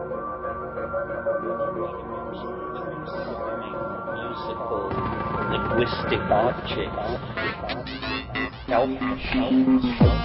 Musical linguistic objects. Help machines.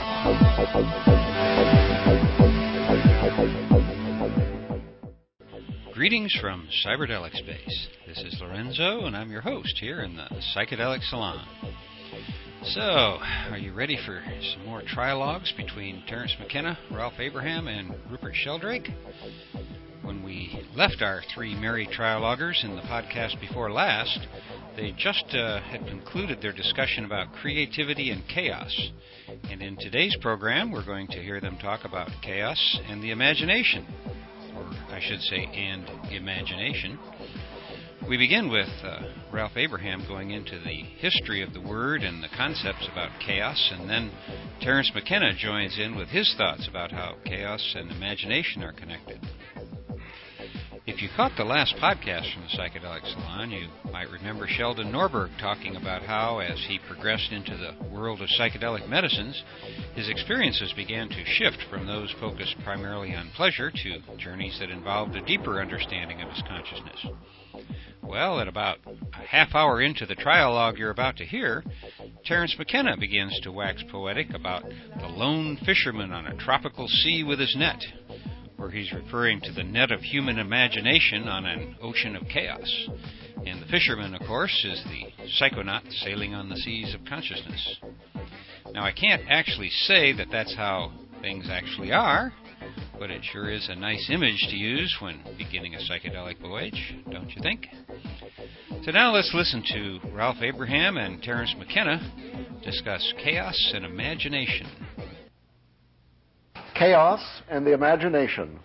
Greetings from Cyberdelic Space. This is Lorenzo, and I'm your host here in the Psychedelic Salon. So, are you ready for some more trialogues between Terence McKenna, Ralph Abraham, and Rupert Sheldrake? When we left our three merry trialoguers in the podcast before last, they just had concluded their discussion about creativity and chaos. And in today's program, we're going to hear them talk about chaos and the imagination. Or I should say, and imagination. We begin with Ralph Abraham going into the history of the word and the concepts about chaos, and then Terence McKenna joins in with his thoughts about how chaos and imagination are connected. If you caught the last podcast from the Psychedelic Salon, you might remember Sheldon Norberg talking about how, as he progressed into the world of psychedelic medicines, his experiences began to shift from those focused primarily on pleasure to journeys that involved a deeper understanding of his consciousness. Well, at about a half hour into the trialogue you're about to hear, Terence McKenna begins to wax poetic about the lone fisherman on a tropical sea with his net, where he's referring to the net of human imagination on an ocean of chaos. And the fisherman, of course, is the psychonaut sailing on the seas of consciousness. Now, I can't actually say that that's how things actually are, but it sure is a nice image to use when beginning a psychedelic voyage, don't you think? So now let's listen to Ralph Abraham and Terence McKenna discuss chaos and imagination. Chaos and the imagination.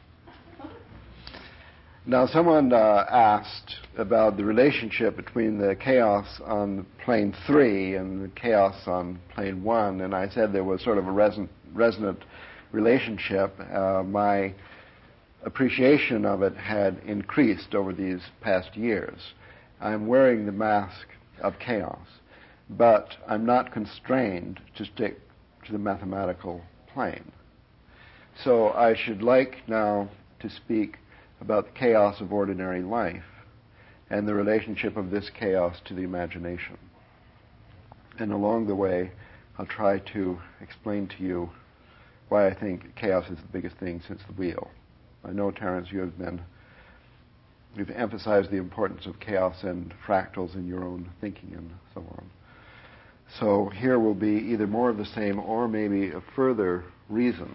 Now, someone asked about the relationship between the chaos on plane 3 and the chaos on plane 1, and I said there was sort of a resonant relationship. My appreciation of it had increased over these past years. I'm wearing the mask of chaos, but I'm not constrained to stick to the mathematical plane. So I should like now to speak about the chaos of ordinary life and the relationship of this chaos to the imagination. And along the way, I'll try to explain to you why I think chaos is the biggest thing since the wheel. I know, Terence, you've emphasized the importance of chaos and fractals in your own thinking and so on. So here will be either more of the same or maybe a further reason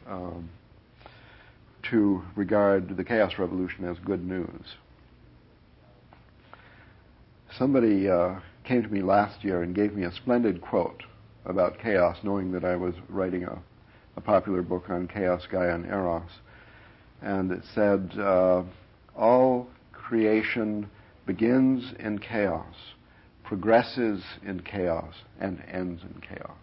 to regard the chaos revolution as good news. Somebody came to me last year and gave me a splendid quote about chaos, knowing that I was writing a popular book on chaos, Gaia, and Eros. And it said, all creation begins in chaos, progresses in chaos, and ends in chaos.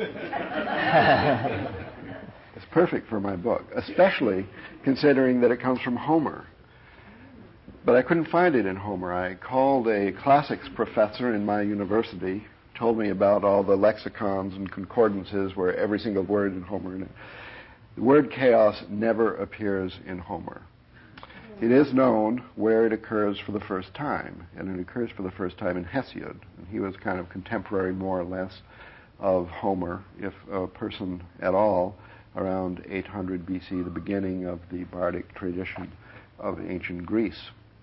It's perfect for my book, especially considering that it comes from Homer. But I couldn't find it in Homer. I called a classics professor in my university, told me about all the lexicons and concordances where every single word in Homer. The word chaos never appears in Homer. It is known where it occurs for the first time, and it occurs for the first time in Hesiod. And he was kind of contemporary, more or less, of Homer, if a person at all, around 800 BC, the beginning of the bardic tradition of ancient Greece.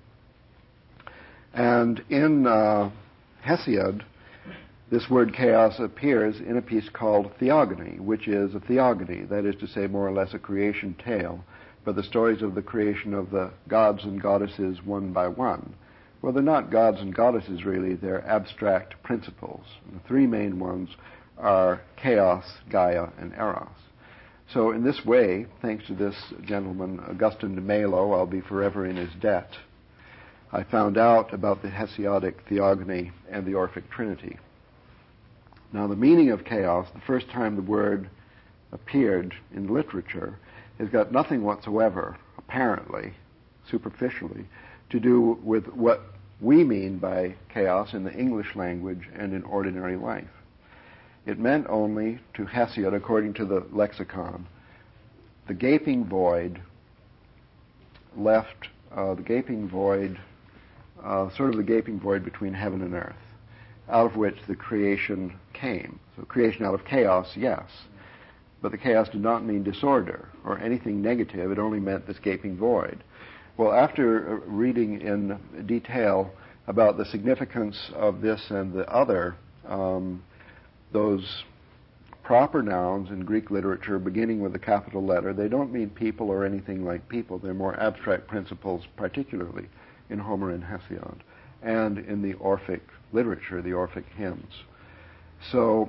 And in Hesiod, this word chaos appears in a piece called Theogony, which is a theogony, that is to say, more or less a creation tale, but the stories of the creation of the gods and goddesses one by one. Well, they're not gods and goddesses, really. They're abstract principles. And the three main ones are chaos, Gaia, and Eros. So in this way, thanks to this gentleman, Augustin de Melo, I'll be forever in his debt, I found out about the Hesiodic theogony and the Orphic Trinity. Now, the meaning of chaos, the first time the word appeared in literature, has got nothing whatsoever, apparently, superficially, to do with what we mean by chaos in the English language and in ordinary life. It meant only, to Hesiod, according to the lexicon, the gaping void left the gaping void, sort of the gaping void between heaven and earth, out of which the creation came. So creation out of chaos, yes. But the chaos did not mean disorder or anything negative. It only meant this gaping void. Well, after reading in detail about the significance of this and the other, those proper nouns in Greek literature beginning with a capital letter, they don't mean people or anything like people. They're more abstract principles, particularly in Homer and Hesiod, and in the Orphic literature, the Orphic hymns. So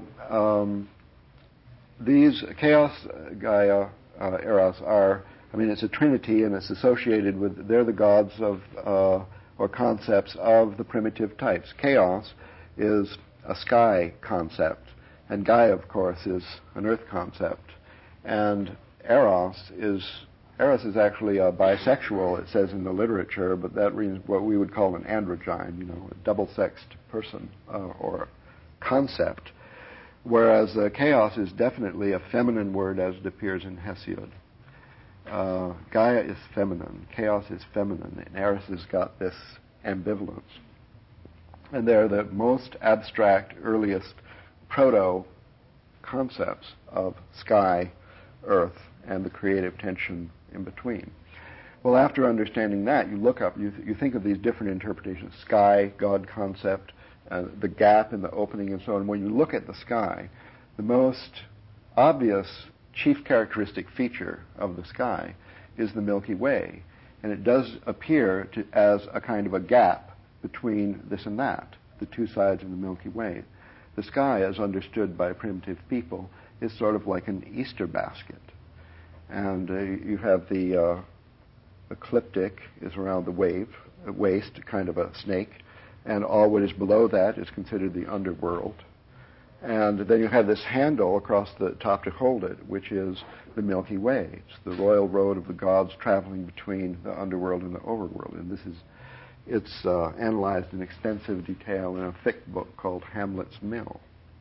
these chaos, Gaia, Eros are, it's a trinity, and it's associated with, they're the gods of, or concepts of the primitive types. Chaos is a sky concept, and Gaia, of course, is an earth concept. And Eros is actually a bisexual, it says in the literature, but that means what we would call an androgyne, a double-sexed person or concept. Whereas chaos is definitely a feminine word as it appears in Hesiod. Gaia is feminine, chaos is feminine, and Eros has got this ambivalence. And they're the most abstract, earliest proto-concepts of sky, earth, and the creative tension in between. Well, after understanding that, you look up, you think of these different interpretations, sky, God concept, the gap in the opening and so on. When you look at the sky, the most obvious chief characteristic feature of the sky is the Milky Way. And it does appear as a kind of a gap between this and that, the two sides of the Milky Way. The sky, as understood by primitive people, is sort of like an Easter basket. And you have the ecliptic is around the waist, kind of a snake, and all what is below that is considered the underworld. And then you have this handle across the top to hold it, which is the Milky Way. It's the royal road of the gods traveling between the underworld and the overworld. And it's analyzed in extensive detail in a thick book called Hamlet's Mill.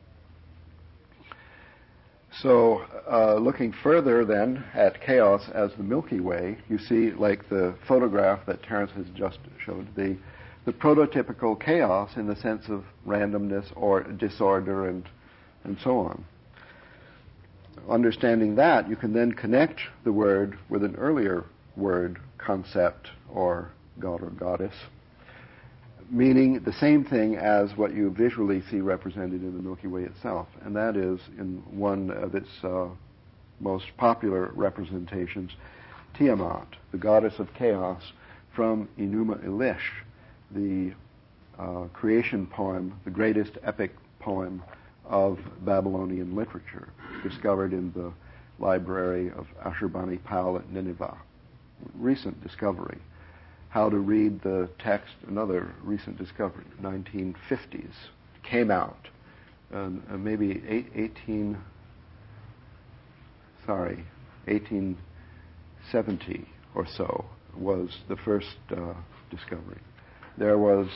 So looking further then at chaos as the Milky Way, you see, like the photograph that Terence has just showed, the prototypical chaos in the sense of randomness or disorder and so on. Understanding that, you can then connect the word with an earlier word, concept, or god or goddess, meaning the same thing as what you visually see represented in the Milky Way itself. And that is, in one of its most popular representations, Tiamat, the goddess of chaos, from Enuma Elish, the creation poem, the greatest epic poem of Babylonian literature, discovered in the library of Ashurbanipal at Nineveh. Recent discovery. How to read the text, another recent discovery, 1950s. Came out, maybe 1870 or so was the first discovery. There was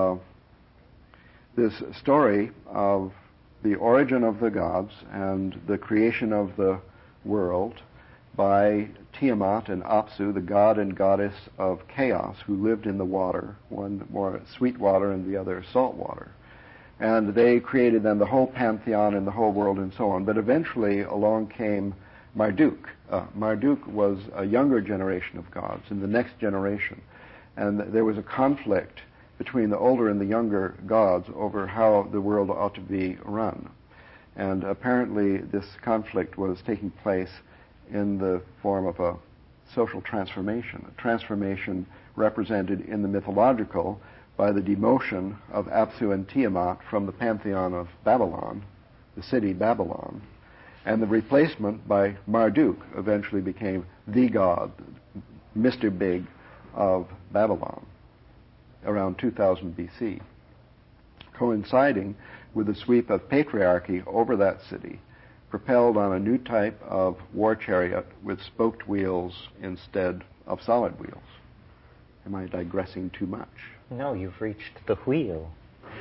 this story of the origin of the gods and the creation of the world by Tiamat and Apsu, the god and goddess of chaos, who lived in the water, one more sweet water and the other salt water. And they created then the whole pantheon and the whole world and so on. But eventually along came Marduk. Marduk was a younger generation of gods, in the next generation. And there was a conflict between the older and the younger gods over how the world ought to be run. And apparently this conflict was taking place in the form of a social transformation, a transformation represented in the mythological by the demotion of Apsu and Tiamat from the pantheon of Babylon, the city Babylon, and the replacement by Marduk eventually became the god, Mr. Big of Babylon, around 2000 BC, coinciding with the sweep of patriarchy over that city, propelled on a new type of war chariot with spoked wheels instead of solid wheels. Am I digressing too much? No, you've reached the wheel.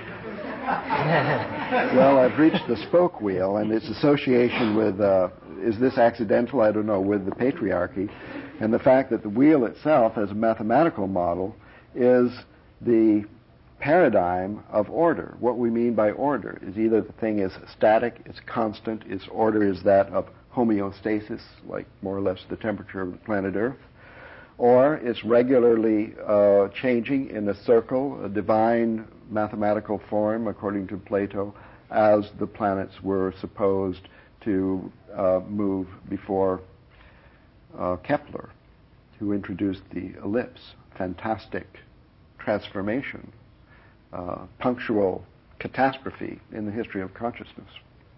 Well, I've reached the spoke wheel and its association with, is this accidental? I don't know, with the patriarchy. And the fact that the wheel itself, as a mathematical model, is the paradigm of order. What we mean by order is either the thing is static, it's constant, its order is that of homeostasis, like more or less the temperature of the planet Earth, or it's regularly changing in a circle, a divine mathematical form, according to Plato, as the planets were supposed to move before Kepler, who introduced the ellipse. Fantastic transformation, punctual catastrophe in the history of consciousness.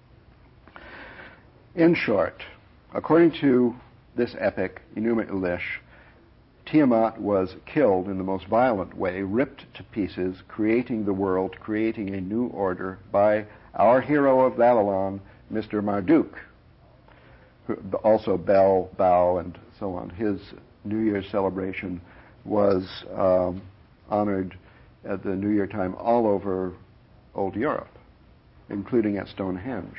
In short, according to this epic, Enuma Elish, Tiamat was killed in the most violent way, ripped to pieces, creating the world, creating a new order by our hero of Babylon, Mr. Marduk, who also Bel, Bao, and so on. His New Year's celebration was honored at the New Year time all over Old Europe, including at Stonehenge.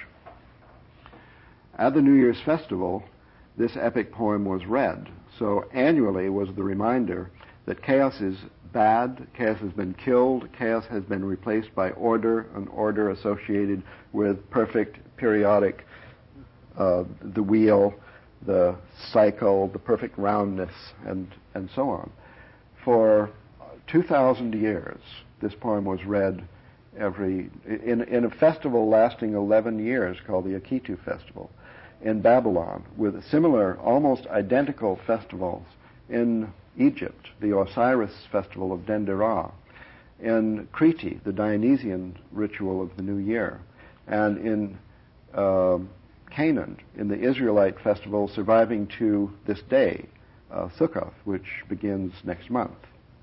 At the New Year's festival, this epic poem was read. So annually was the reminder that chaos is bad, chaos has been killed, chaos has been replaced by order, an order associated with perfect periodic, the wheel, the cycle, the perfect roundness, and so on. For 2,000 years, this poem was read in a festival lasting 11 years called the Akitu Festival in Babylon, with similar, almost identical festivals in Egypt, the Osiris festival of Denderah, in Crete, the Dionysian ritual of the New Year, and in Canaan, in the Israelite festival surviving to this day, Sukkot, which begins next month.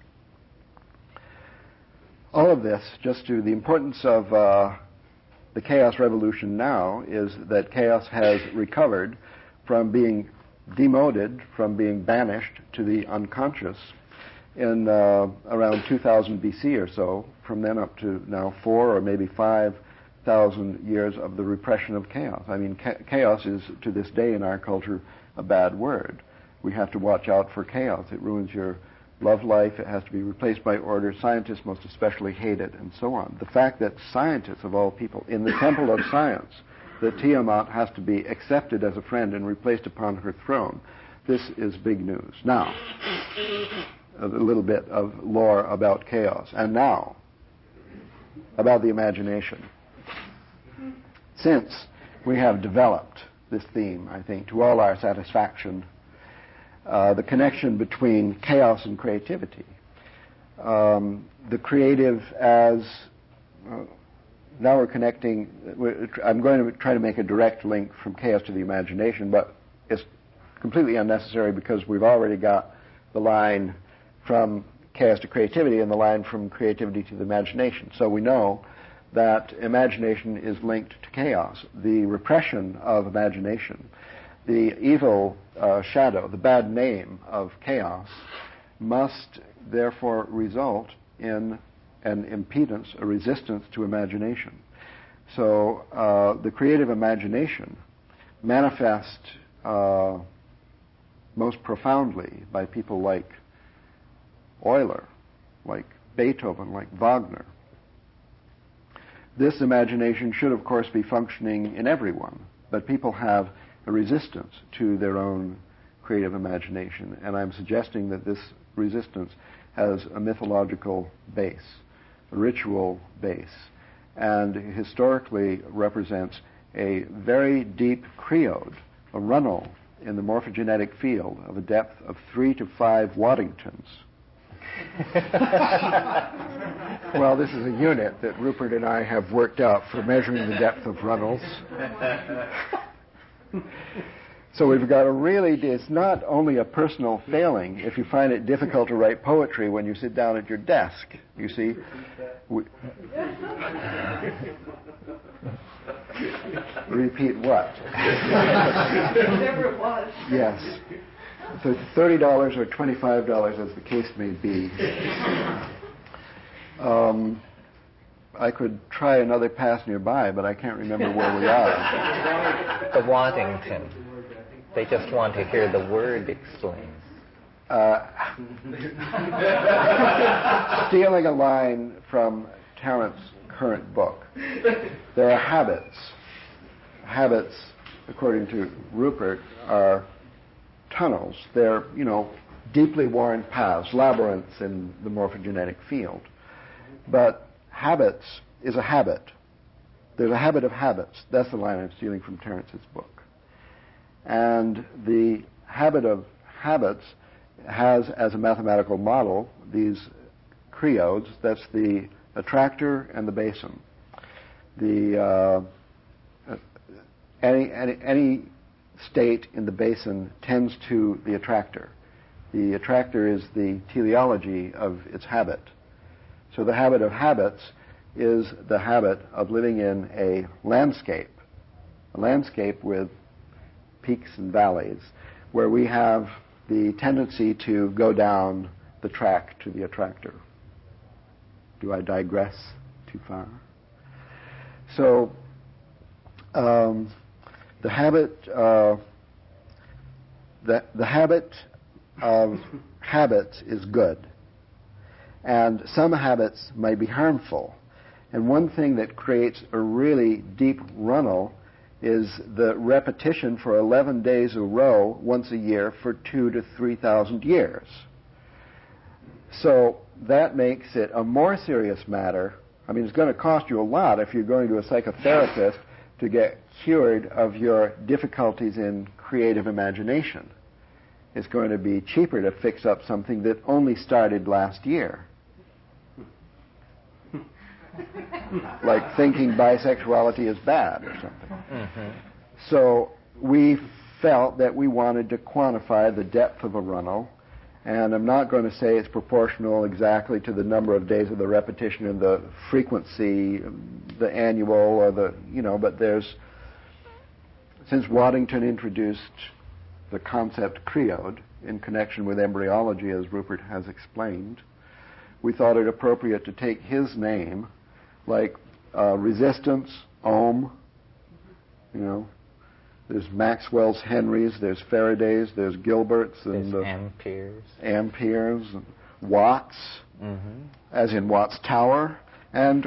All of this, just to the importance of the chaos revolution now, is that chaos has recovered from being demoted, from being banished to the unconscious in around 2000 BC or so, from then up to now 4,000 or maybe 5,000 years of the repression of chaos. I mean, chaos is, to this day in our culture, a bad word. We have to watch out for chaos. It ruins your love life. It has to be replaced by order. Scientists most especially hate it, and so on. The fact that scientists, of all people, in the temple of science, that Tiamat has to be accepted as a friend and replaced upon her throne, this is big news. Now, a little bit of lore about chaos. And now, about the imagination. Since we have developed this theme, I think, to all our satisfaction, the connection between chaos and creativity. The creative as... now we're connecting... I'm going to try to make a direct link from chaos to the imagination, but it's completely unnecessary because we've already got the line from chaos to creativity and the line from creativity to the imagination. So we know that imagination is linked to chaos. The repression of imagination, the evil shadow, the bad name of chaos, must therefore result in an impedance, a resistance to imagination. So the creative imagination manifests most profoundly by people like Euler, like Beethoven, like Wagner. This imagination should, of course, be functioning in everyone, but people have a resistance to their own creative imagination, and I'm suggesting that this resistance has a mythological base, a ritual base, and historically represents a very deep creode, a runnel in the morphogenetic field of a depth of 3 to 5 Waddingtons. Well, this is a unit that Rupert and I have worked out for measuring the depth of runnels. So we've got a really, it's not only a personal failing if you find it difficult to write poetry when you sit down at your desk, you see. Repeat what? Whatever it was. Yes. So $30 or $25, as the case may be. I could try another pass nearby, but I can't remember where we are. The Waddington. They just want to hear the word explained. stealing a line from Tarrant's current book, there are habits. Habits, according to Rupert, are tunnels. They're, deeply worn paths, labyrinths in the morphogenetic field. But habits is a habit. There's a habit of habits. That's the line I'm stealing from Terrence's book. And the habit of habits has, as a mathematical model, these creodes. That's the attractor and the basin. Any state in the basin tends to the attractor. The attractor is the teleology of its habit. So the habit of habits is the habit of living in a landscape with peaks and valleys, where we have the tendency to go down the track to the attractor. Do I digress too far? So the habit of habits is good, and some habits may be harmful. And one thing that creates a really deep runnel is the repetition for 11 days a row once a year for 2,000 to 3,000 years. So that makes it a more serious matter. I mean, it's going to cost you a lot if you're going to a psychotherapist to get cured of your difficulties in creative imagination. It's going to be cheaper to fix up something that only started last year. Like thinking bisexuality is bad or something. Mm-hmm. So we felt that we wanted to quantify the depth of a runnel, and I'm not going to say it's proportional exactly to the number of days of the repetition and the frequency, the annual or the, but there's, since Waddington introduced the concept creode in connection with embryology, as Rupert has explained, we thought it appropriate to take his name, like resistance, ohm, there's Maxwell's Henrys, there's Faraday's, there's Gilbert's, and there's amperes, and watts, as in Watts Tower, and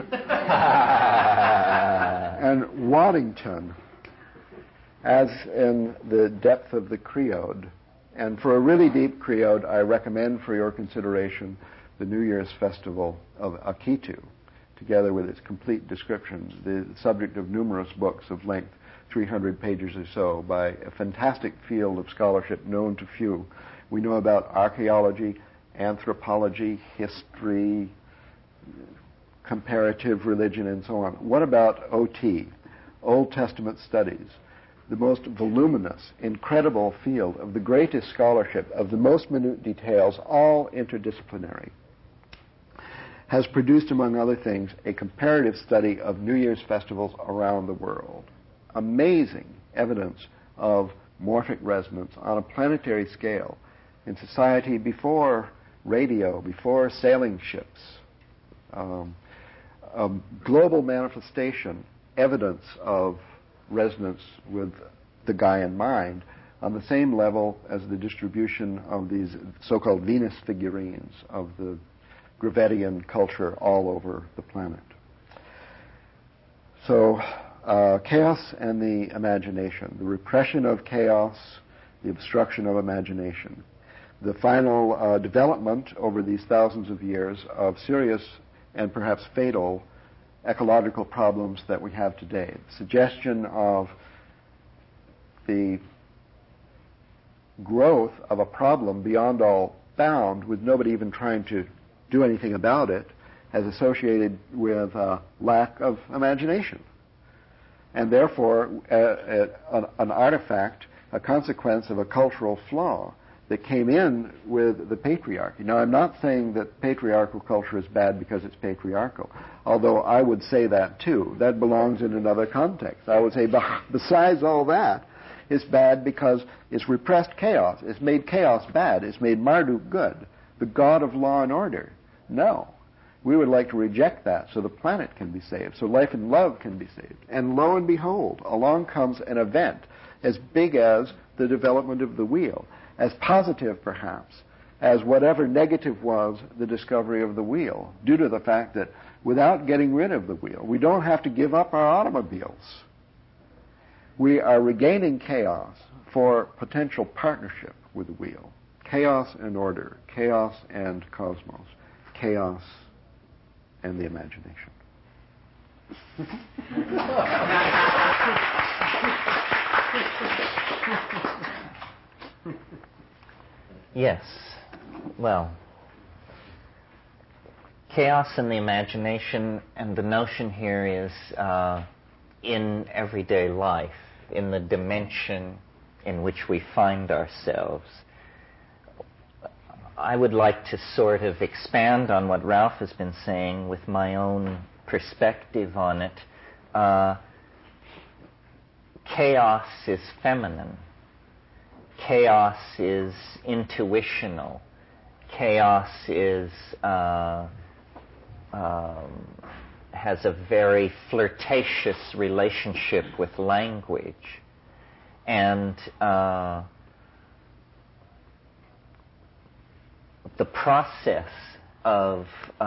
and Waddington, as in the depth of the creode. And for a really deep creode, I recommend for your consideration the New Year's Festival of Akitu, together with its complete description, the subject of numerous books of length, 300 pages or so, by a fantastic field of scholarship known to few. We know about archaeology, anthropology, history, comparative religion, and so on. What about OT, Old Testament studies? The most voluminous, incredible field of the greatest scholarship, of the most minute details, all interdisciplinary, has produced, among other things, a comparative study of New Year's festivals around the world. Amazing evidence of morphic resonance on a planetary scale in society before radio, before sailing ships. Global manifestation, evidence of resonance with the Gaian mind on the same level as the distribution of these so-called Venus figurines of the Gravettian culture all over the planet. So, chaos and the imagination, the repression of chaos, the obstruction of imagination, the final development over these thousands of years of serious and perhaps fatal ecological problems that we have today. The suggestion of the growth of a problem beyond all bound, with nobody even trying to do anything about it, as associated with lack of imagination. And therefore, an artifact, a consequence of a cultural flaw that came in with the patriarchy. Now, I'm not saying that patriarchal culture is bad because it's patriarchal, although I would say that too. That belongs in another context. I would say, besides all that, it's bad because it's repressed chaos. It's made chaos bad. It's made Marduk good, the god of law and order. No. We would like to reject that so the planet can be saved, so life and love can be saved. And lo and behold, along comes an event as big as the development of the wheel, as positive perhaps as whatever negative was the discovery of the wheel, due to the fact that without getting rid of the wheel, we don't have to give up our automobiles. We are regaining chaos for potential partnership with the wheel. Chaos and order, chaos and cosmos, chaos and the imagination. Yes. Well, chaos and the imagination, and the notion here is in everyday life, in the dimension in which we find ourselves. I would like to sort of expand on what Ralph has been saying with my own perspective on it. Chaos is feminine. Chaos is intuitional. Chaos is has a very flirtatious relationship with language, and the process of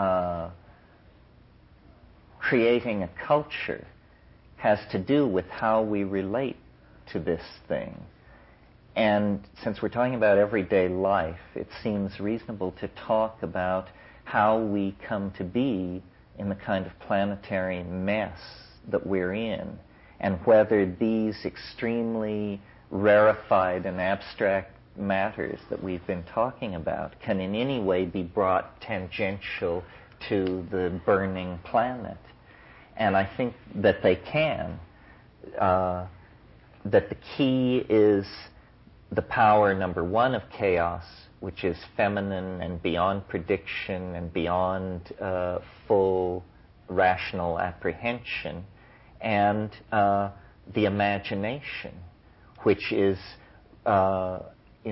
creating a culture has to do with how we relate to this thing. And since we're talking about everyday life, it seems reasonable to talk about how we come to be in the kind of planetary mess that we're in, and whether these extremely rarefied and abstract matters that we've been talking about can in any way be brought tangential to the burning planet. And I think that they can. That the key is the power, number one, of chaos, which is feminine and beyond prediction and beyond full rational apprehension, and the imagination, which is our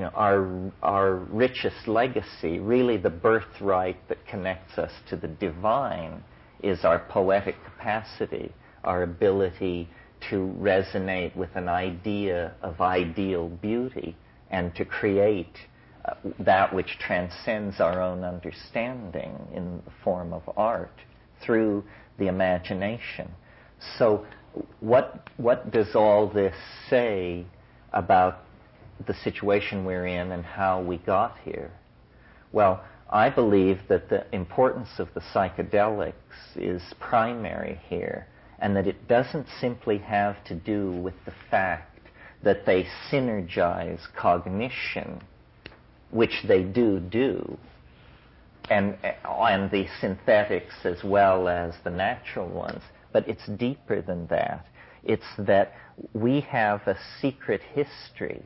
richest legacy. Really, the birthright that connects us to the divine is our poetic capacity, our ability to resonate with an idea of ideal beauty and to create that which transcends our own understanding in the form of art through the imagination. So what does all this say about the situation we're in and how we got here? Well, I believe that the importance of the psychedelics is primary here, and that it doesn't simply have to do with the fact that they synergize cognition, which they do, and the synthetics as well as the natural ones, but it's deeper than that. It's that we have a secret history,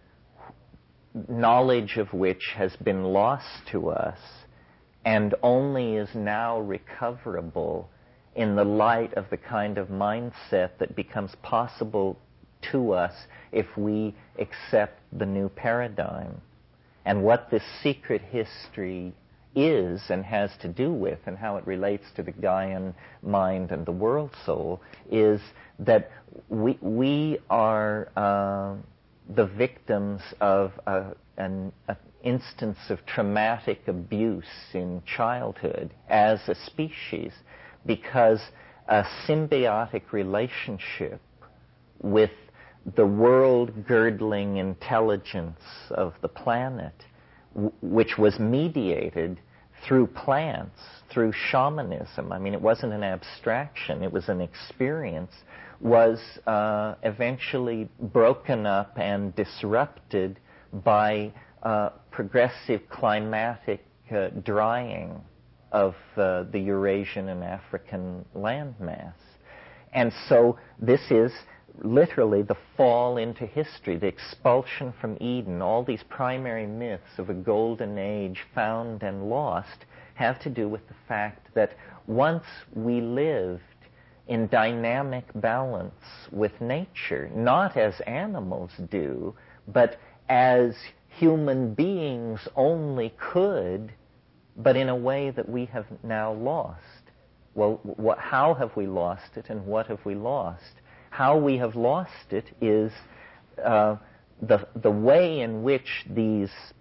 knowledge of which has been lost to us and only is now recoverable in the light of the kind of mindset that becomes possible to us if we accept the new paradigm. And what this secret history is and has to do with, and how it relates to the Gaian mind and the world soul, is that we are the victims of an instance of traumatic abuse in childhood as a species, because a symbiotic relationship with the world-girdling intelligence of the planet, which was mediated through plants, through shamanism. I mean, it wasn't an abstraction, it was an experience, was eventually broken up and disrupted by progressive climatic drying of the Eurasian and African landmass. And so this is literally the fall into history, the expulsion from Eden. All these primary myths of a golden age found and lost have to do with the fact that once we lived in dynamic balance with nature, not as animals do, but as human beings only could, but in a way that we have now lost. Well, how have we lost it, and what have we lost? How we have lost it is the way in which these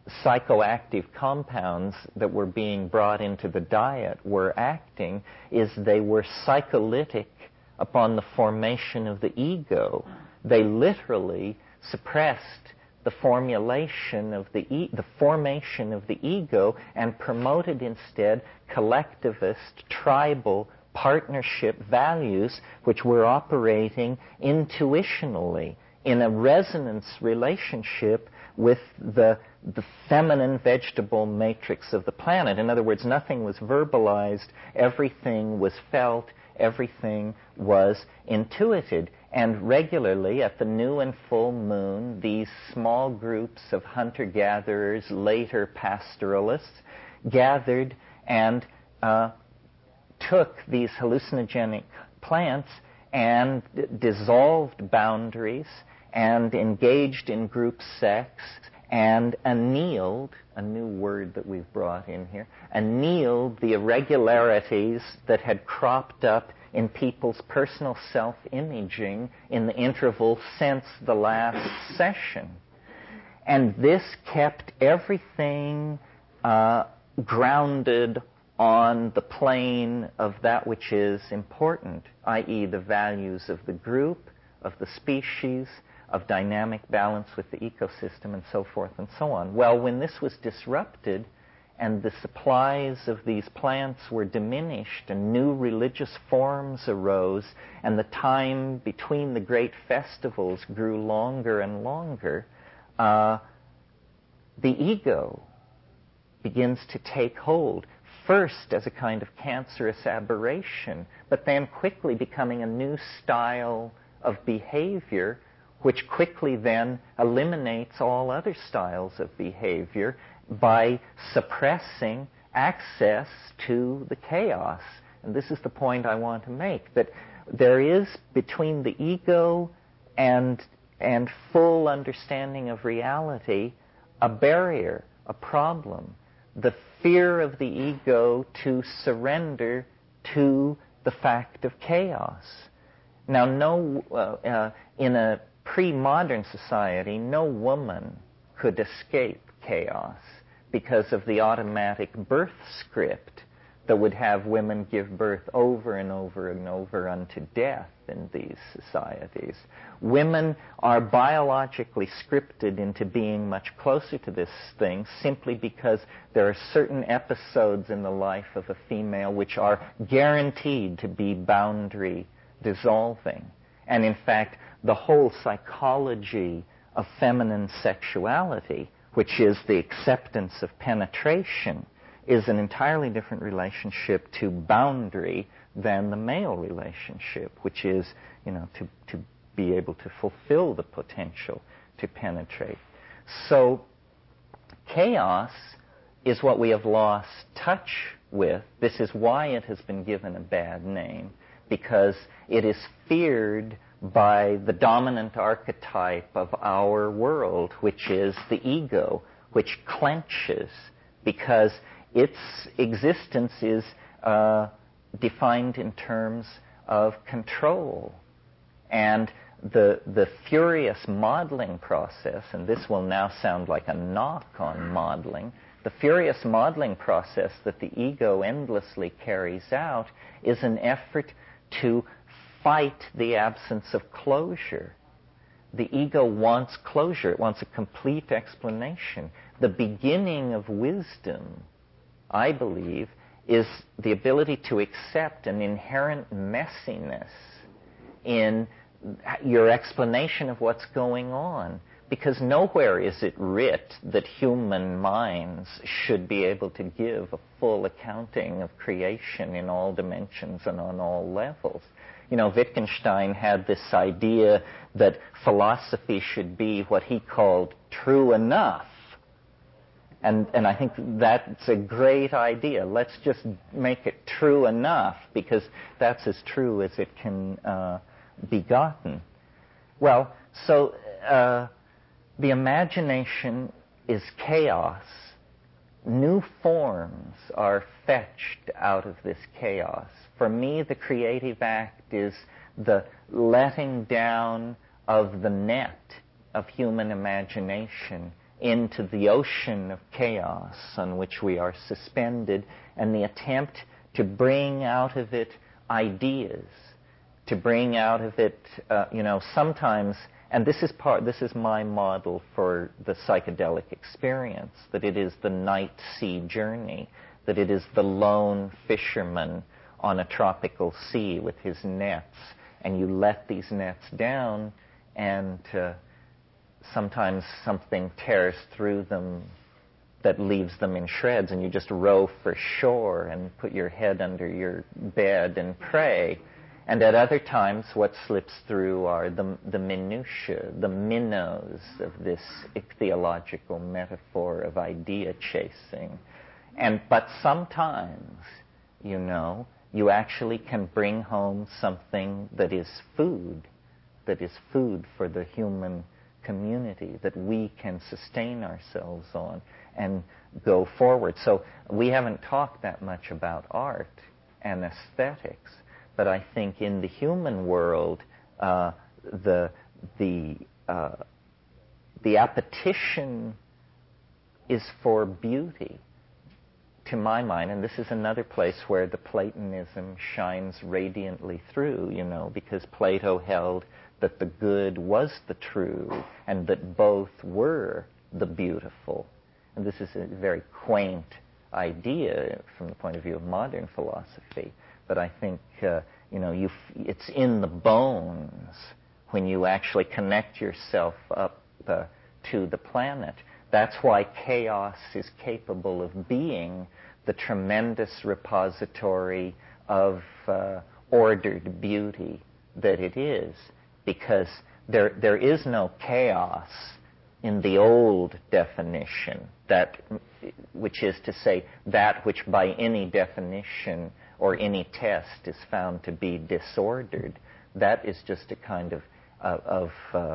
psychoactive compounds that were being brought into the diet were acting is they were psycholytic upon the formation of the ego. They literally suppressed the formation of the ego and promoted instead collectivist, tribal, partnership values which were operating intuitionally in a resonance relationship with the feminine vegetable matrix of the planet. In other words, nothing was verbalized, everything was felt, everything was intuited. And regularly at the new and full moon, these small groups of hunter-gatherers, later pastoralists, gathered and took these hallucinogenic plants and dissolved boundaries and engaged in group sex and annealed, a new word that we've brought in here, annealed the irregularities that had cropped up in people's personal self-imaging in the interval since the last session. And this kept everything grounded on the plane of that which is important, i.e. the values of the group, of the species, of dynamic balance with the ecosystem, and so forth and so on. Well, when this was disrupted and the supplies of these plants were diminished and new religious forms arose and the time between the great festivals grew longer and longer, the ego begins to take hold, first as a kind of cancerous aberration, but then quickly becoming a new style of behavior, which quickly then eliminates all other styles of behavior by suppressing access to the chaos. And this is the point I want to make, that there is between the ego and full understanding of reality a barrier, a problem, the fear of the ego to surrender to the fact of chaos. Now, in a pre-modern society, no woman could escape chaos because of the automatic birth script that would have women give birth over and over and over unto death in these societies. Women are biologically scripted into being much closer to this thing simply because there are certain episodes in the life of a female which are guaranteed to be boundary dissolving. And in fact, the whole psychology of feminine sexuality, which is the acceptance of penetration, is an entirely different relationship to boundary than the male relationship, which is, to be able to fulfill the potential to penetrate. So chaos is what we have lost touch with. This is why it has been given a bad name, because it is feared by the dominant archetype of our world, which is the ego, which clenches because its existence is defined in terms of control. And the furious modeling process, and this will now sound like a knock on modeling, the furious modeling process that the ego endlessly carries out is an effort to fight the absence of closure. The ego wants closure. It wants a complete explanation. The beginning of wisdom, I believe, is the ability to accept an inherent messiness in your explanation of what's going on. Because nowhere is it writ that human minds should be able to give a full accounting of creation in all dimensions and on all levels. Wittgenstein had this idea that philosophy should be what he called true enough. And I think that's a great idea. Let's just make it true enough, because that's as true as it can be gotten. Well, so the imagination is chaos. New forms are fetched out of this chaos. For me, the creative act is the letting down of the net of human imagination into the ocean of chaos on which we are suspended, and the attempt to bring out of it ideas, to bring out of it, sometimes, and this is my model for the psychedelic experience, that it is the night sea journey, that it is the lone fisherman on a tropical sea with his nets, and you let these nets down, and sometimes something tears through them that leaves them in shreds, and you just row for shore and put your head under your bed and pray. And at other times, what slips through are the minutiae, the minnows of this ichthyological metaphor of idea chasing. But sometimes, you actually can bring home something that is food for the human community, that we can sustain ourselves on and go forward. So we haven't talked that much about art and aesthetics, but I think in the human world, the appetition is for beauty, to my mind, and this is another place where the Platonism shines radiantly through, because Plato held that the good was the true, and that both were the beautiful. And this is a very quaint idea from the point of view of modern philosophy. But I think, it's in the bones when you actually connect yourself up to the planet. That's why chaos is capable of being the tremendous repository of ordered beauty that it is, because there is no chaos in the old definition, which is to say that which by any definition or any test is found to be disordered. That is just a kind of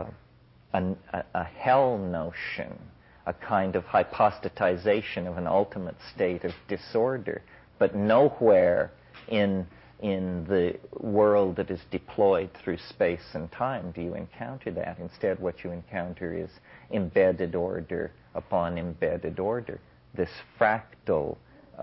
a hell notion, a kind of hypostatization of an ultimate state of disorder. But nowhere in the world that is deployed through space and time do you encounter that. Instead, what you encounter is embedded order upon embedded order, this fractal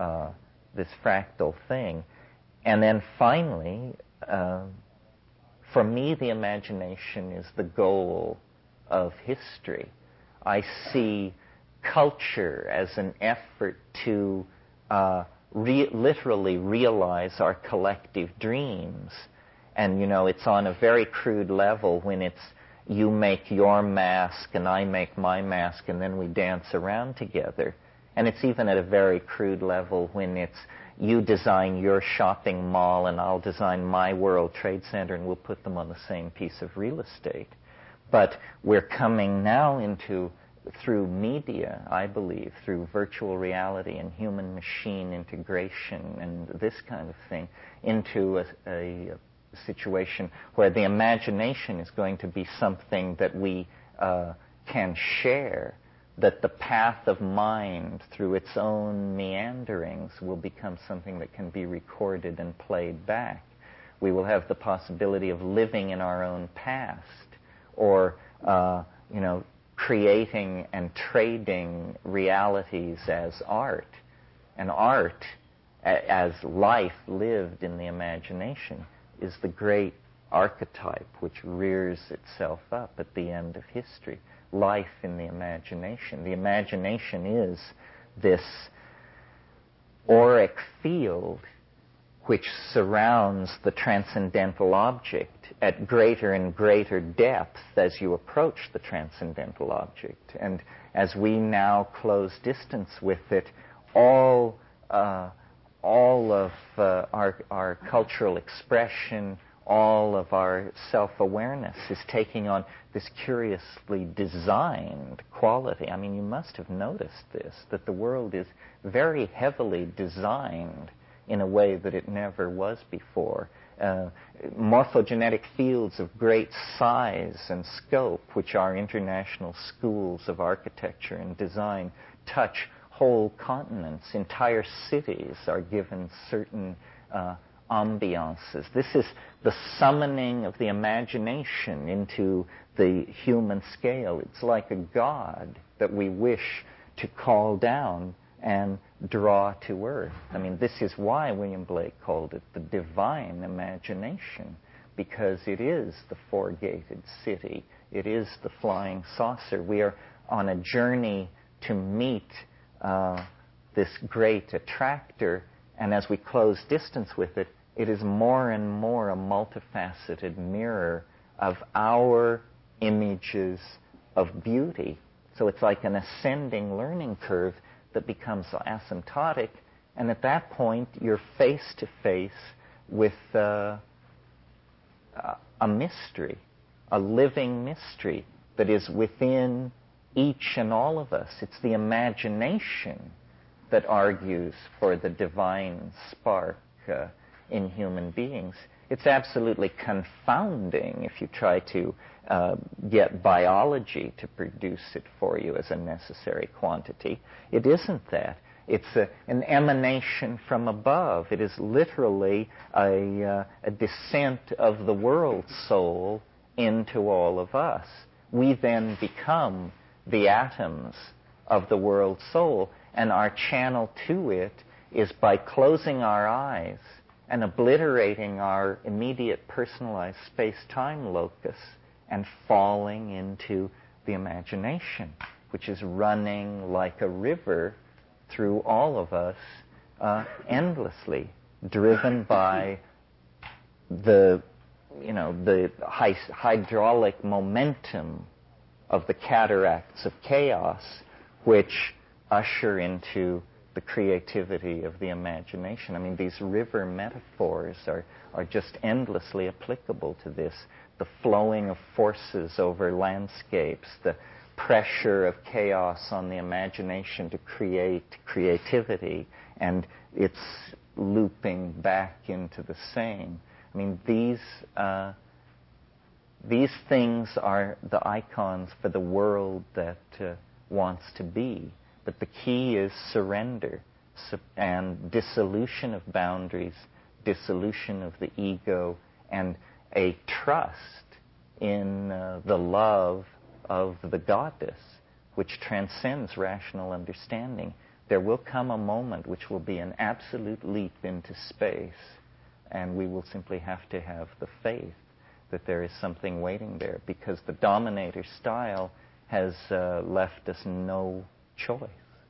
thing. And then finally, for me, the imagination is the goal of history. I see culture as an effort to literally realize our collective dreams. And, it's on a very crude level when it's you make your mask and I make my mask and then we dance around together. And it's even at a very crude level when it's you design your shopping mall and I'll design my World Trade Center and we'll put them on the same piece of real estate. But we're coming now through media, I believe, through virtual reality and human-machine integration and this kind of thing, into a situation where the imagination is going to be something that we can share, that the path of mind through its own meanderings will become something that can be recorded and played back. We will have the possibility of living in our own past, or creating and trading realities as art, and art as life lived in the imagination is the great archetype which rears itself up at the end of history. Life in the imagination. The imagination is this auric field which surrounds the transcendental object at greater and greater depth as you approach the transcendental object. And as we now close distance with it, all of our cultural expression, all of our self-awareness is taking on this curiously designed quality. I mean, you must have noticed this, that the world is very heavily designed in a way that it never was before. Morphogenetic fields of great size and scope, which our international schools of architecture and design touch whole continents. Entire cities are given certain ambiances. This is the summoning of the imagination into the human scale. It's like a god that we wish to call down and draw to earth. I mean, this is why William Blake called it the divine imagination, because it is the four-gated city. It is the flying saucer. We are on a journey to meet this great attractor, and as we close distance with it, it is more and more a multifaceted mirror of our images of beauty. So it's like an ascending learning curve that becomes asymptotic, and at that point you're face to face with a mystery, a living mystery that is within each and all of us. It's the imagination that argues for the divine spark in human beings. It's absolutely confounding if you try to get biology to produce it for you as a necessary quantity. It isn't that. It's an emanation from above. It is literally a descent of the world soul into all of us. We then become the atoms of the world soul, and our channel to it is by closing our eyes and obliterating our immediate personalized space-time locus and falling into the imagination, which is running like a river through all of us endlessly, driven by the hydraulic momentum of the cataracts of chaos, which usher into the creativity of the imagination. I mean, these river metaphors are just endlessly applicable to this. The flowing of forces over landscapes, the pressure of chaos on the imagination to create creativity, and it's looping back into the same. I mean, these things are the icons for the world that wants to be. But the key is surrender and dissolution of boundaries, dissolution of the ego, and a trust in the love of the goddess, which transcends rational understanding. There will come a moment which will be an absolute leap into space, and we will simply have to have the faith that there is something waiting there, because the dominator style has left us no choice.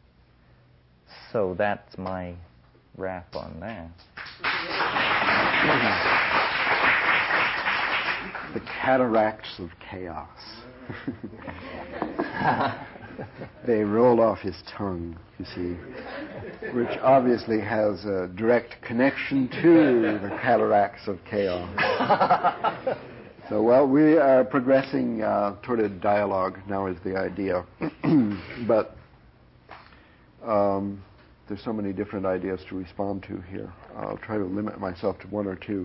So that's my wrap on that. The cataracts of chaos. They rolled off his tongue, you see, which obviously has a direct connection to the cataracts of chaos. So, well, we are progressing toward a dialogue now is the idea. But there's so many different ideas to respond to here. I'll try to limit myself to one or two.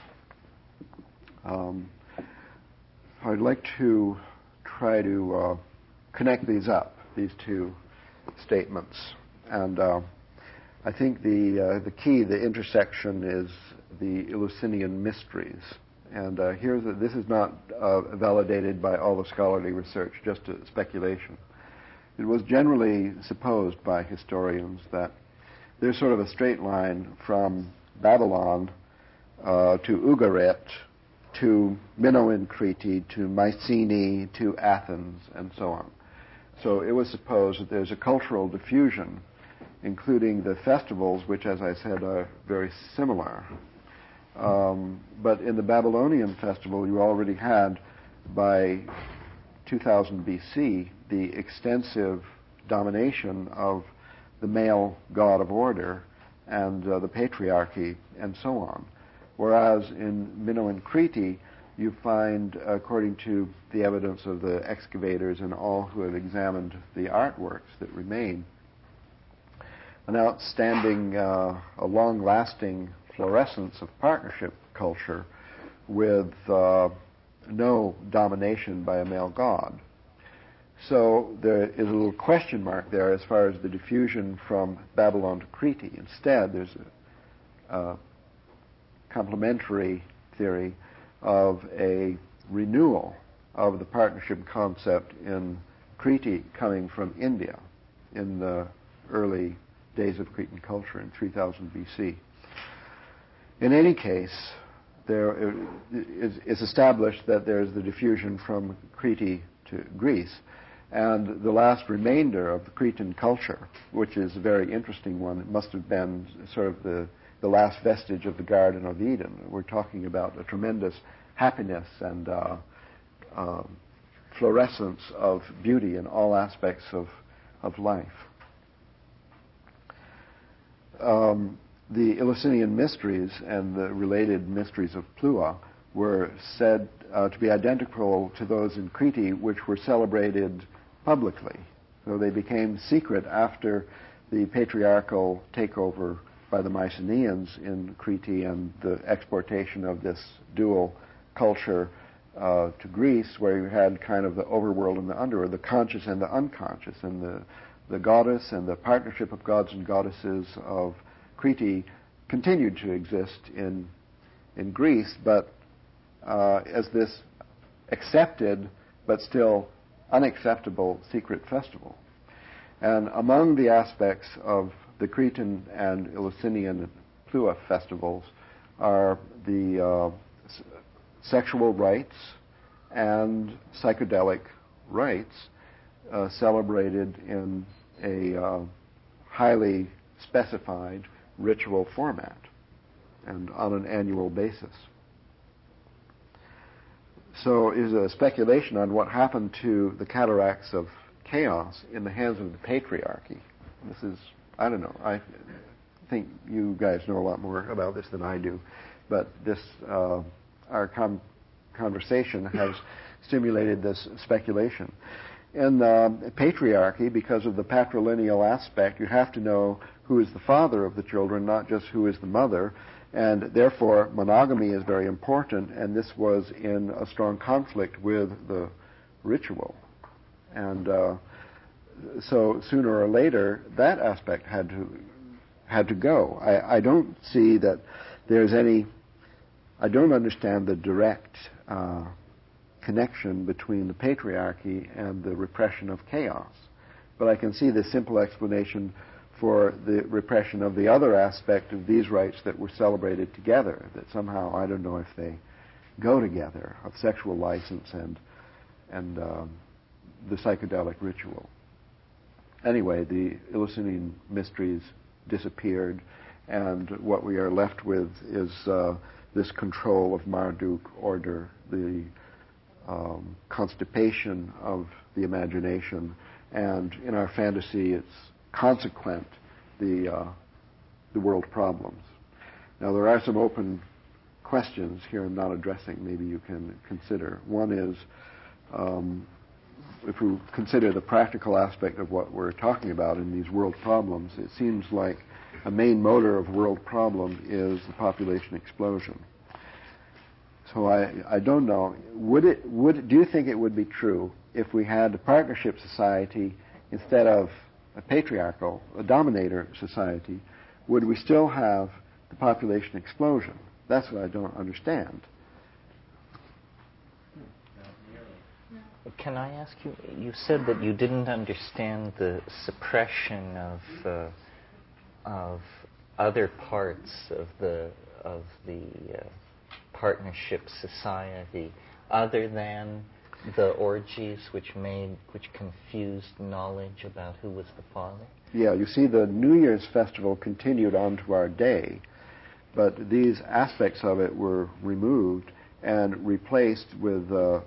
I'd like to try to connect these up, these two statements. And I think the key, the intersection, is the Eleusinian mysteries. And this is not validated by all the scholarly research, just a speculation. It was generally supposed by historians that there's sort of a straight line from Babylon to Ugarit to Minnow in Crete to Mycenae to Athens and so on. So it was supposed that there's a cultural diffusion, including the festivals, which, as I said, are very similar. But in the Babylonian festival, you already had, by 2000 BC, the extensive domination of the male god of order and the patriarchy and so on. Whereas in Minnow and Crete, you find, according to the evidence of the excavators and all who have examined the artworks that remain, an outstanding, a long-lasting fluorescence of partnership culture with no domination by a male god. So there is a little question mark there as far as the diffusion from Babylon to Crete. Instead, there's a complementary theory of a renewal of the partnership concept in Kriti coming from India in the early days of Cretan culture in 3000 BC. In any case, there is established that there is the diffusion from Crete to Greece, and the last remainder of the Cretan culture, which is a very interesting one, it must have been sort of the last vestige of the Garden of Eden. We're talking about a tremendous happiness and fluorescence of beauty in all aspects of life. The Eleusinian mysteries and the related mysteries of Plua were said to be identical to those in Crete, which were celebrated publicly. So they became secret after the patriarchal takeover by the Mycenaeans in Crete and the exportation of this dual culture to Greece, where you had kind of the overworld and the underworld, the conscious and the unconscious, and the goddess and the partnership of gods and goddesses of Crete continued to exist in Greece, but as this accepted but still unacceptable secret festival. And among the aspects of the Cretan and Eleusinian Plua festivals are the sexual rites and psychedelic rites celebrated in a highly specified ritual format and on an annual basis. So is a speculation on what happened to the cataracts of chaos in the hands of the patriarchy. This is, I don't know, I think you guys know a lot more about this than I do, but this, our conversation has stimulated this speculation. In patriarchy, because of the patrilineal aspect, you have to know who is the father of the children, not just who is the mother, and therefore monogamy is very important, and this was in a strong conflict with the ritual. And so sooner or later, that aspect had to go. I don't see that there's any, I don't understand the direct connection between the patriarchy and the repression of chaos. But I can see the simple explanation for the repression of the other aspect of these rites that were celebrated together, that somehow, I don't know if they go together, of sexual license and the psychedelic ritual. Anyway, the Eleusinian mysteries disappeared, and what we are left with is this control of Marduk order, the constipation of the imagination, and in our fantasy it's consequent, the world problems. Now there are some open questions here I'm not addressing, maybe you can consider. One is, if we consider the practical aspect of what we're talking about in these world problems, it seems like a main motor of world problem is the population explosion. So I don't know. Do you think it would be true if we had a partnership society instead of a patriarchal, a dominator society? Would we still have the population explosion? That's what I don't understand. Can I ask you? You said that you didn't understand the suppression of other parts of the partnership society, other than the orgies which confused knowledge about who was the father? Yeah, you see, the New Year's festival continued on to our day, but these aspects of it were removed and replaced with,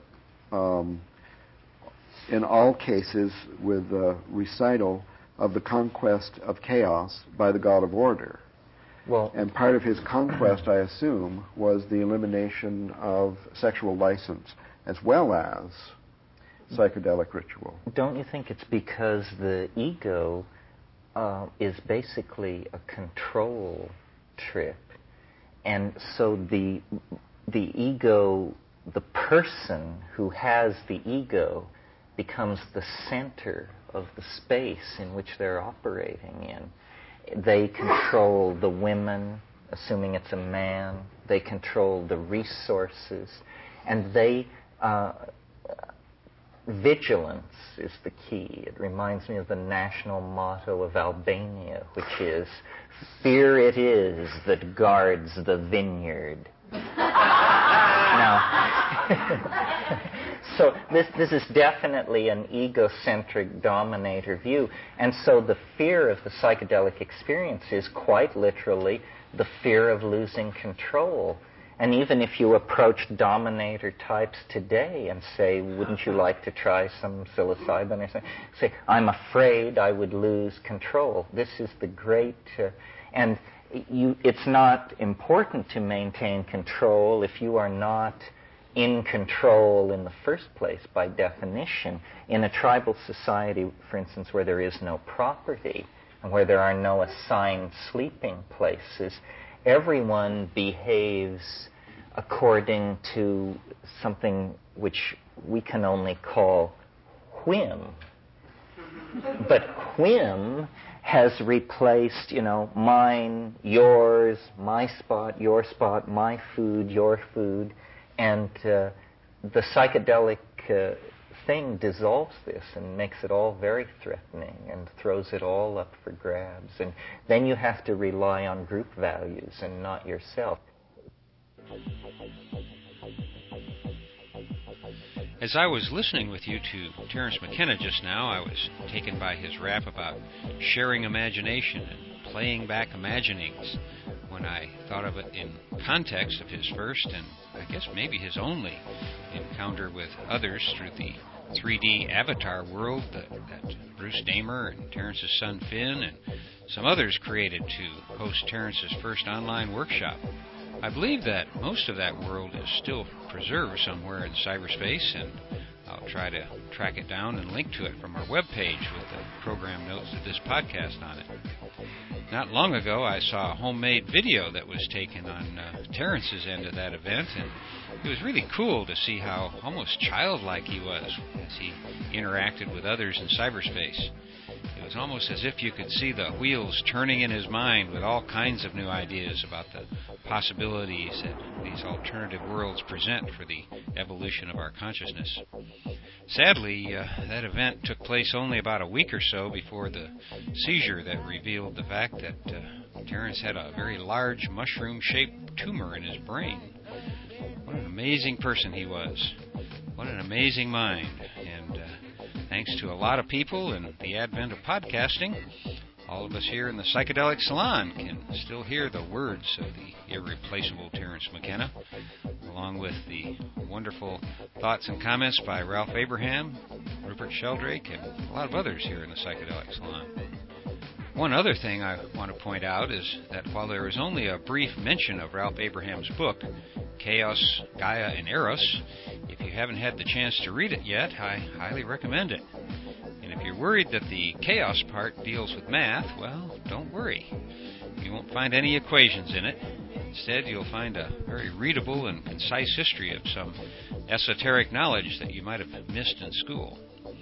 in all cases, with the recital of the conquest of chaos by the god of order. Well, and part of his conquest, I assume, was the elimination of sexual license as well as psychedelic ritual. Don't you think it's because the ego is basically a control trip, and so the ego, the person who has the ego, becomes the center of the space in which they're operating in. They control the women, assuming it's a man. They control the resources, and they vigilance is the key. It reminds me of the national motto of Albania, which is, "Fear it is that guards the vineyard." Now, so this is definitely an egocentric dominator view, and so the fear of the psychedelic experience is quite literally the fear of losing control. And even if you approach dominator types today and say, "Wouldn't you like to try some psilocybin?" or something, say, "I'm afraid I would lose control." This is the great, and it's not important to maintain control if you are not in control in the first place, by definition. In a tribal society, for instance, where there is no property and where there are no assigned sleeping places, everyone behaves according to something which we can only call whim. But whim has replaced, mine, yours, my spot, your spot, my food, your food, and the psychedelic thing dissolves this and makes it all very threatening and throws it all up for grabs. And then you have to rely on group values and not yourself. As I was listening with you to Terence McKenna just now, I was taken by his rap about sharing imagination and playing back imaginings when I thought of it in context of his first and I guess maybe his only encounter with others through the 3D avatar world that Bruce Damer and Terence's son Finn and some others created to host Terence's first online workshop. I believe that most of that world is still preserved somewhere in cyberspace, and I'll try to track it down and link to it from our webpage with the program notes of this podcast on it. Not long ago, I saw a homemade video that was taken on Terence's end of that event, and it was really cool to see how almost childlike he was as he interacted with others in cyberspace. It was almost as if you could see the wheels turning in his mind with all kinds of new ideas about the possibilities that these alternative worlds present for the evolution of our consciousness. Sadly, that event took place only about a week or so before the seizure that revealed the fact that Terence had a very large mushroom-shaped tumor in his brain. What an amazing person he was. What an amazing mind. And thanks to a lot of people and the advent of podcasting, all of us here in the Psychedelic Salon can still hear the words of the irreplaceable Terence McKenna, along with the wonderful thoughts and comments by Ralph Abraham, Rupert Sheldrake, and a lot of others here in the Psychedelic Salon. One other thing I want to point out is that while there is only a brief mention of Ralph Abraham's book, Chaos, Gaia, and Eros, if you haven't had the chance to read it yet, I highly recommend it. And if you're worried that the chaos part deals with math, well, don't worry. You won't find any equations in it. Instead, you'll find a very readable and concise history of some esoteric knowledge that you might have missed in school.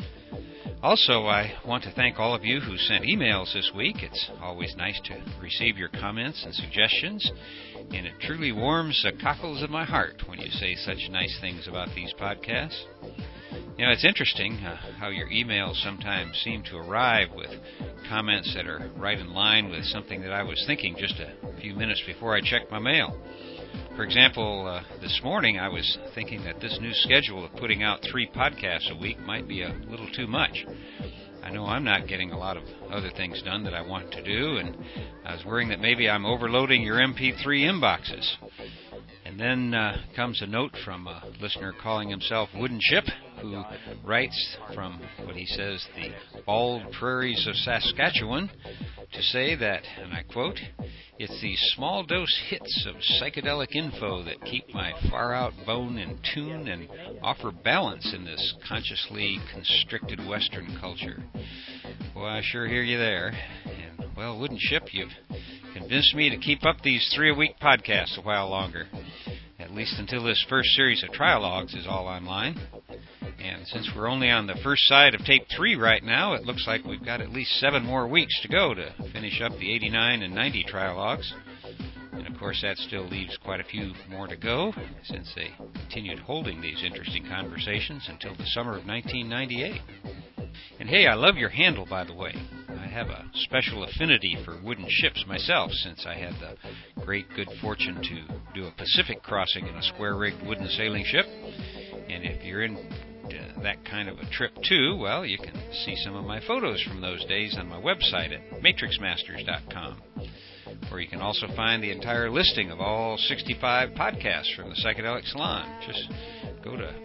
Also, I want to thank all of you who sent emails this week. It's always nice to receive your comments and suggestions, and it truly warms the cockles of my heart when you say such nice things about these podcasts. It's interesting how your emails sometimes seem to arrive with comments that are right in line with something that I was thinking just a few minutes before I checked my mail. For example, this morning I was thinking that this new schedule of putting out 3 podcasts a week might be a little too much. I know I'm not getting a lot of other things done that I want to do, and I was worrying that maybe I'm overloading your MP3 inboxes. And then comes a note from a listener calling himself Wooden Chip, who writes from what he says the bald prairies of Saskatchewan to say that, and I quote, "It's these small dose hits of psychedelic info that keep my far out bone in tune and offer balance in this consciously constricted Western culture." Well, I sure hear you there. And, well, Wooden Chip, you've convinced me to keep up these 3-a-week podcasts a while longer, at least until this first series of trialogues is all online. And since we're only on the first side of tape 3 right now, it looks like we've got at least 7 more weeks to go to finish up the 89 and 90 trialogues. And of course, course, that still leaves quite a few more to go, since they continued holding these interesting conversations until the summer of 1998. And hey, I love your handle, by the way. I have a special affinity for wooden ships myself, since I had the great good fortune to do a Pacific crossing in a square-rigged wooden sailing ship. And if you're in that kind of a trip too, well, you can see some of my photos from those days on my website at matrixmasters.com, where you can also find the entire listing of all 65 podcasts from the Psychedelic Salon. Just go to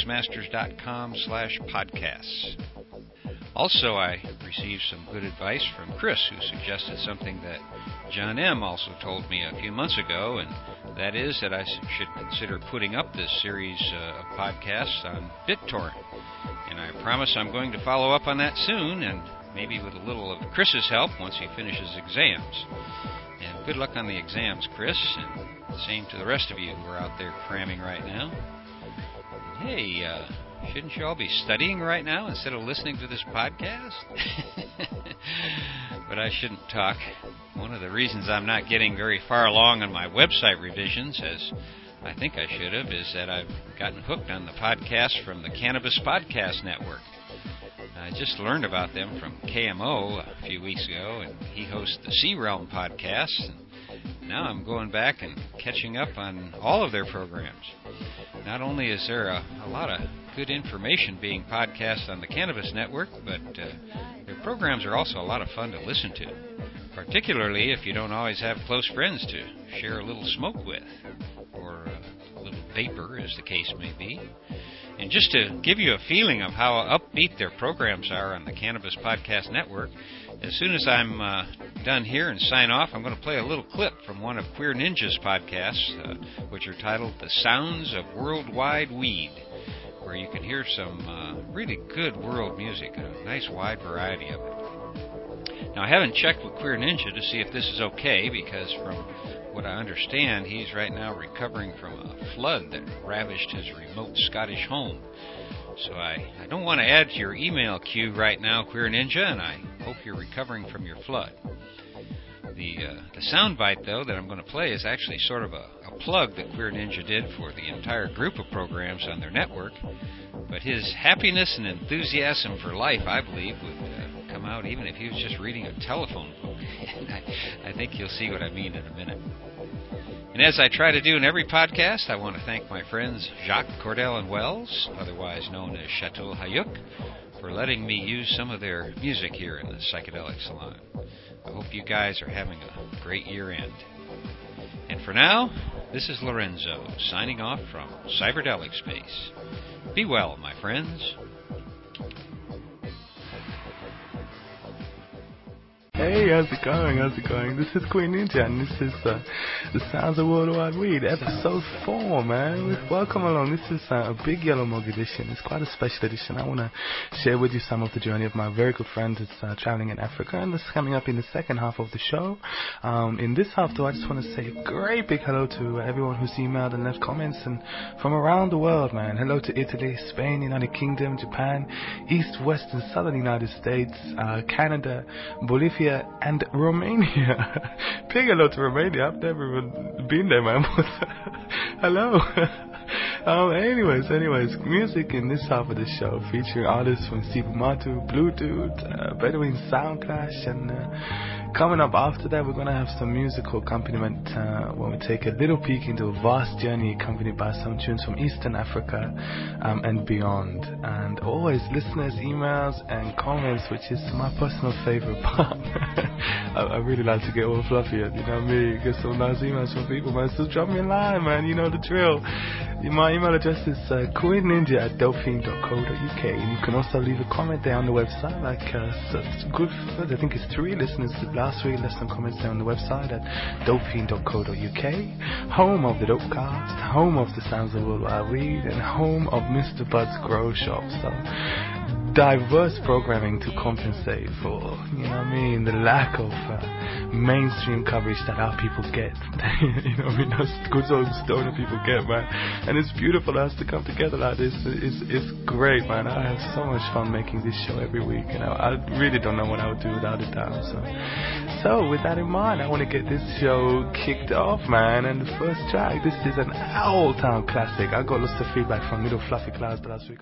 matrixmasters.com/podcasts. Also, I received some good advice from Chris, who suggested something that John M. also told me a few months ago, and that is that I should consider putting up this series of podcasts on BitTorrent. And I promise I'm going to follow up on that soon, and maybe with a little of Chris's help once he finishes exams. And good luck on the exams, Chris, and the same to the rest of you who are out there cramming right now. And hey, shouldn't you all be studying right now instead of listening to this podcast? But I shouldn't talk. One of the reasons I'm not getting very far along on my website revisions, as I think I should have, is that I've gotten hooked on the podcast from the Cannabis Podcast Network. I just learned about them from KMO a few weeks ago, and he hosts the Sea Realm podcast. And now I'm going back and catching up on all of their programs. Not only is there a lot of good information being podcast on the Cannabis Network, but their programs are also a lot of fun to listen to, particularly if you don't always have close friends to share a little smoke with, or a little vapor, as the case may be. And just to give you a feeling of how upbeat their programs are on the Cannabis Podcast Network, as soon as I'm done here and sign off, I'm going to play a little clip from one of Queer Ninja's podcasts, which are titled The Sounds of Worldwide Weed, where you can hear some really good world music, a nice wide variety of it. Now, I haven't checked with Queer Ninja to see if this is okay, because from what I understand, he's right now recovering from a flood that ravaged his remote Scottish home. So I don't want to add to your email queue right now, Queer Ninja, and I hope you're recovering from your flood. The soundbite, though, that I'm going to play is actually sort of a plug that Queer Ninja did for the entire group of programs on their network. But his happiness and enthusiasm for life, I believe, would come out even if he was just reading a telephone book. And I think you'll see what I mean in a minute. And as I try to do in every podcast, I want to thank my friends Jacques Cordell and Wells, otherwise known as Chateau Hayuk, for letting me use some of their music here in the Psychedelic Salon. I hope you guys are having a great year-end. And for now, this is Lorenzo, signing off from Cyberdelic Space. Be well, my friends. Hey, how's it going? This is Queen Ninja, and this is the Sounds of Worldwide Weed, episode 4, man. Welcome along. This is a big Yellow Mug edition. It's quite a special edition. I want to share with you some of the journey of my very good friend that's traveling in Africa, and this is coming up in the second half of the show. In this half, though, I just want to say a great big hello to everyone who's emailed and left comments, and from around the world, man. Hello to Italy, Spain, United Kingdom, Japan, East, West, and Southern United States, Canada, Bolivia, and Romania. Big hello to Romania. I've never even been there, man. Hello. Anyways, music in this half of the show featuring artists from Sibumatu, Blue Dude, Bedouin Soundclash, and coming up after that, we're going to have some musical accompaniment when we take a little peek into a vast journey accompanied by some tunes from Eastern Africa and beyond. And always listeners' emails and comments, which is my personal favorite part. I really like to get all fluffy, you know me, get some nice emails from people, man. So drop me a line, man, you know the drill. My email address is queenninja@delphine.co.uk, and you can also leave a comment there on the website. Like good, I think it's 3 listeners last week left some comments there on the website at delphine.co.uk, home of the Dopecast, home of the Sounds of Worldwide Weed, and home of Mr. Bud's Grow Shop. So diverse programming to compensate for, you know what I mean, the lack of mainstream coverage that our people get. You know what I mean? Those good old stoner people get, man. And it's beautiful us to come together like this. It's great, man. I have so much fun making this show every week, and I really don't know what I would do without it now. So with that in mind, I want to get this show kicked off, man. And the first track, this is an Owl Town classic. I got lots of feedback from Little Fluffy Clouds last week.